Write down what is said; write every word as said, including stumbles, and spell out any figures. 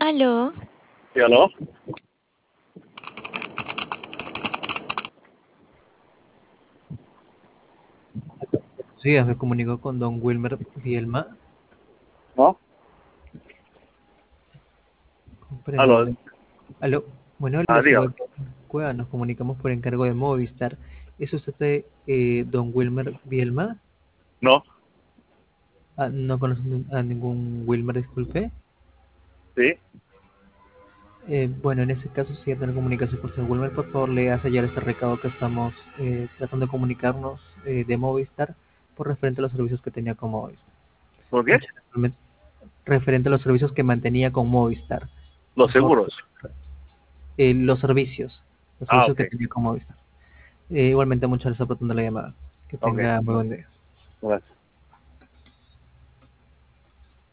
Aló, ¿Sí, aló? Sí, me comunicó con don Wilmer Vielma. ¿No? Comprendo. Aló. le- Aló. Bueno, Ah, le sigo dígame. aquí en Cueva, nos comunicamos por encargo de Movistar. ¿Es usted eh, don Wilmer Vielma? ¿No? Ah, ¿no conoce a ningún Wilmer, disculpe? ¿Sí? Eh, bueno, en ese caso, si tiene comunicación con señor Wilmer, por favor, le hace llegar este recado que estamos eh, tratando de comunicarnos eh, de Movistar por referente a los servicios que tenía con Movistar. ¿Por qué? Muchas gracias. Referente a los servicios que mantenía con Movistar. Los Por favor, seguros. eh, los servicios, los Ah, servicios ok. que tenía con Movistar. Eh, igualmente, muchas gracias por tomar la llamada. Que Ok. tenga muy buen día. Gracias.